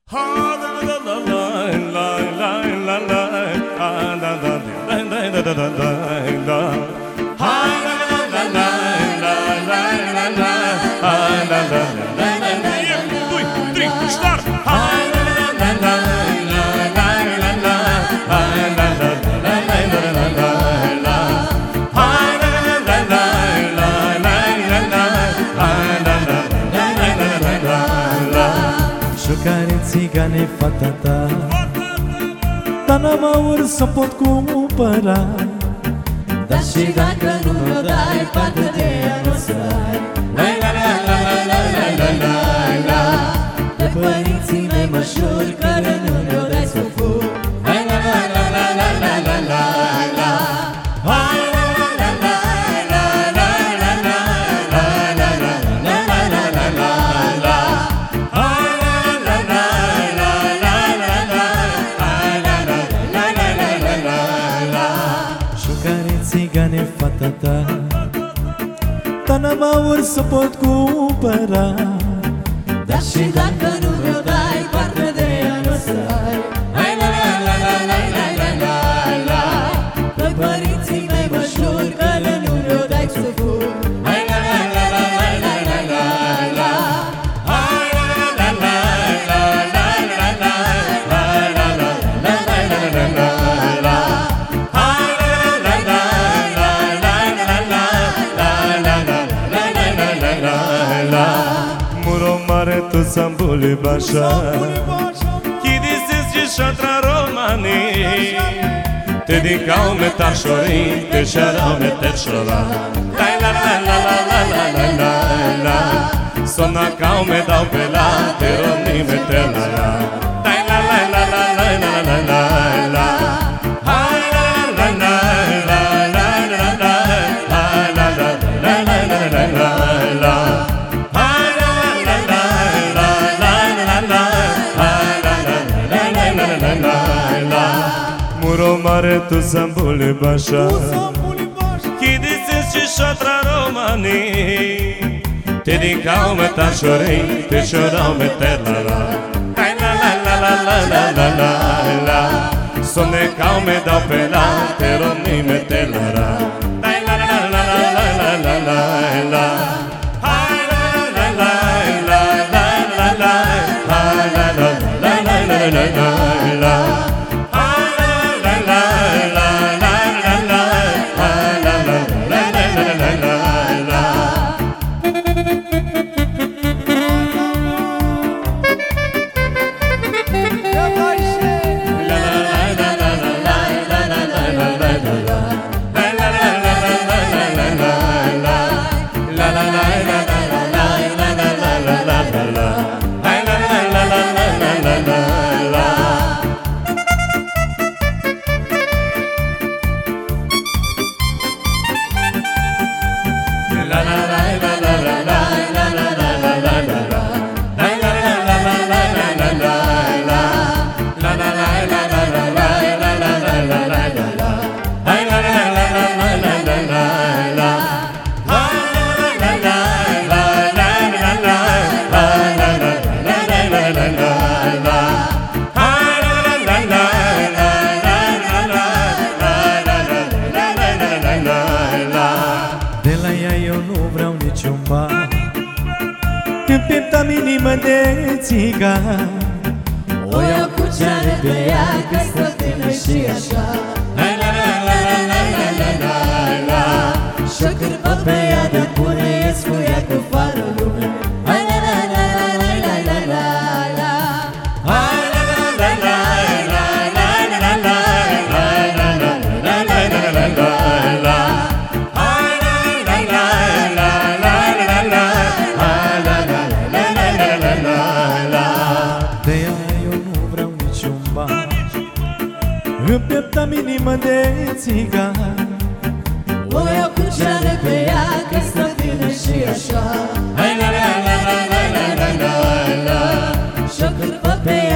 Care țigane fata ta, dar n-am aur să pot cumpăra. Dar și dacă nu mi-o dai, parcă de ea n-o să ai. La la la la la la la la la. De părinții mei mă jur că nu mi-o dai să fur. La la la la la la la la la la. Țigane fata ta, dar n-am aur să pot cumpăra. Dar și dacă nu mi-o dai, parcă de ea n-o să ai. Hai la la la la la la la la la. Doi părinții mei mă jur că nu mi-o dai să fur. Hai la la la la la la la la la. Hai la la la la la la la la. Hai la la la la la la la la. Muro mare tu sambuli basha, Chidi se shatra romani. Te dicau me tashori, te sharau me teshora. La la la la la la la la la la. Sona cau me dau pe la, te roni me te la la. La la la la la la la la la la. Hai la la la la la la la. Hai la la la la la la la. Muro mare tu sambuli basha, Chidi se shatra romani. Te dicau me tashori, te sharau me te la la. Hai la la la la la la la la la. Sone cau me dau pe la, te roni me te la la. Hai la la la la la la la la la. Hai la la la la la la la. Hai la la la la la la la la. În piepta minimă de țigan, o iau cu ceare pe ea, că stăpână și așa. La la la la la la la la la. Și-o cârpă pe ea de pune, e scuia cu farul lume. La la la la la la la la la. La la la la la la la la la. La la la la la la la la. În piepta minimă de țigan, o iau cu ceare pe ea, că stăpână și așa. Hai la la la la la la la la. Și-o cârpă pe ea